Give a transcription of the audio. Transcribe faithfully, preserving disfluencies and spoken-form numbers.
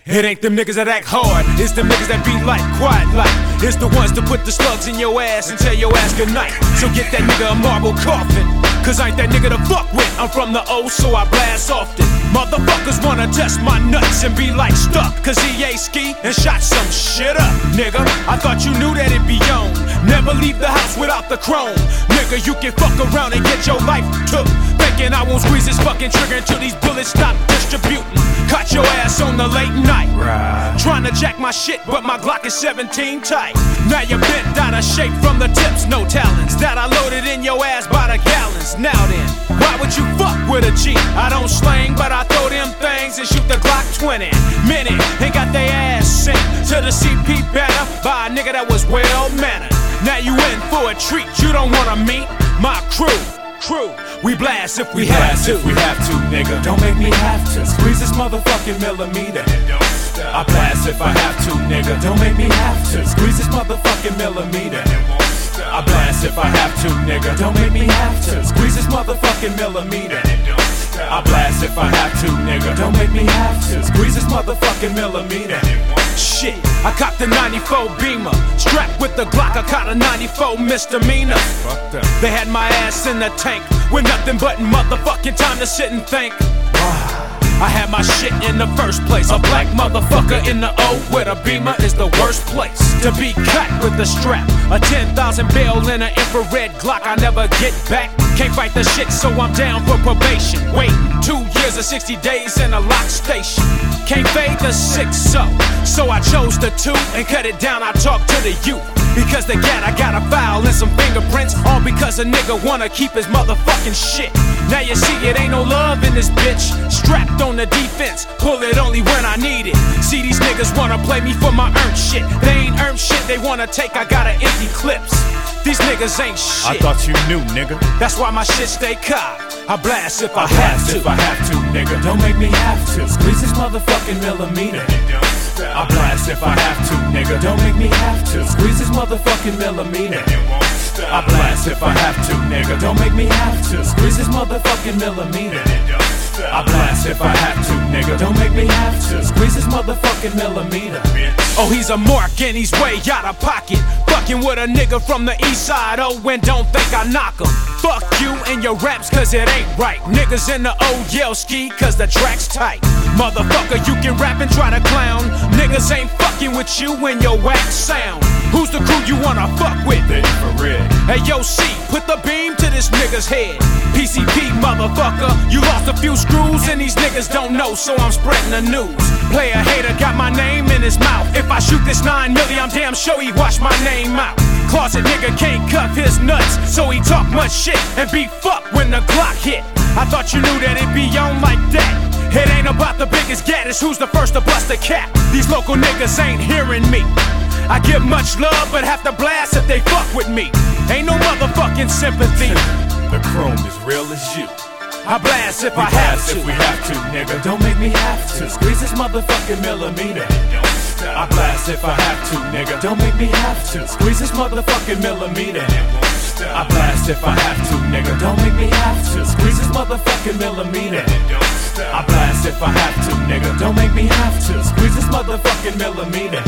It ain't them niggas that act hard, it's them niggas that be like, quiet like. It's the ones that put the slugs in your ass and tell your ass goodnight. So get that nigga a marble coffin, cause I ain't that nigga to fuck with. I'm from the O, so I blast often. Motherfuckers wanna test my nuts and be like stuck, cause he a ski and shot some shit up. Nigga, I thought you knew that it be on. Never leave the house without the chrome. Nigga, you can fuck around and get your life took, thinking I won't squeeze this fucking trigger until these bullets stop distributing. Caught your ass on the late night, right. Trying to jack my shit, but my Glock is seventeen tight. Now you bent out of shape from the tips, no talents that I loaded in your ass by the gallons. Now then, why would you fuck with a G? I don't slang, but I throw them things and shoot the Glock twenty. Minute, and got they ass sent to the C P banner by a nigga that was well mannered. Now you in for a treat, you don't wanna meet my crew. Crew, we blast if we, we have blast to. If we have to, nigga. Don't make me have to squeeze this motherfucking millimeter. I blast if I have to, nigga. Don't make me have to squeeze this motherfucking millimeter. I blast if I have to, nigga. Don't make me have to squeeze this motherfucking millimeter. I blast if I have to, nigga. Don't make me have to squeeze this motherfucking millimeter. Shit, I copped a ninety-four Beamer, strapped with the Glock. I caught a ninety-four misdemeanor. They had my ass in the tank with nothing but motherfucking time to sit and think. I had my shit in the first place. A black motherfucker in the O with a Beamer is the worst place to be cut with the strap. A ten thousand bail in an infrared Glock. I never get back. Can't fight the shit, so I'm down for probation. Wait, two years or sixty days in a lock station. Can't fade the six, so So I chose the two and cut it down. I talked to the youth, because they got, I got a file and some fingerprints. All because a nigga wanna keep his motherfucking shit. Now you see it ain't no love in this bitch. Strapped on the defense, pull it only when I need it. See these niggas wanna play me for my earned shit. They ain't earned shit, they wanna take, I got empty clips. These niggas ain't shit. I thought you knew, nigga. That's why my shit stay cocked. I blast if I, I have blast to. if I have to, nigga. Don't make me have to squeeze this motherfucking millimeter. I blast if I have to, nigga. Don't make me have to squeeze this motherfucking millimeter. I blast if I have to, nigga. Don't make me have to squeeze this motherfucking millimeter. I blast if I have to, nigga. Don't make me have to squeeze this motherfucking millimeter. Oh, he's a mark and he's way out of pocket. Fucking with a nigga from the east side, oh, and don't think I knock him. Fuck you and your raps, cause it ain't right. Niggas in the O yell ski, cause the track's tight. Motherfucker, you can rap and try to clown. Niggas ain't fucking with you and your whack sound. Who's the crew you wanna fuck with? The infrared. Hey, yo, C, put the beam to this nigga's head. P C P, motherfucker, you lost a few screws and these niggas don't know, so I'm spreading the news. Player hater got my name in his mouth. If I shoot this nine milli, I'm damn sure he wash my name out. Closet nigga can't cuff his nuts, so he talk much shit and be fucked when the Glock hit. I thought you knew that it be on like that. It ain't about the biggest gat, it's who's the first to bust a cap. These local niggas ain't hearing me. I give much love, but have to blast if they fuck with me. Ain't no motherfucking sympathy. The chrome is real as you. I blast if we I blast have to. if we have to, nigga. Don't make me have to squeeze this motherfucking millimeter. I blast if I have to, nigga. Don't make me have to squeeze this motherfucking millimeter. I blast if I have to, nigga. Don't make me have to squeeze this motherfucking millimeter. I blast if I have to, nigga. Don't make me have to squeeze this motherfucking millimeter.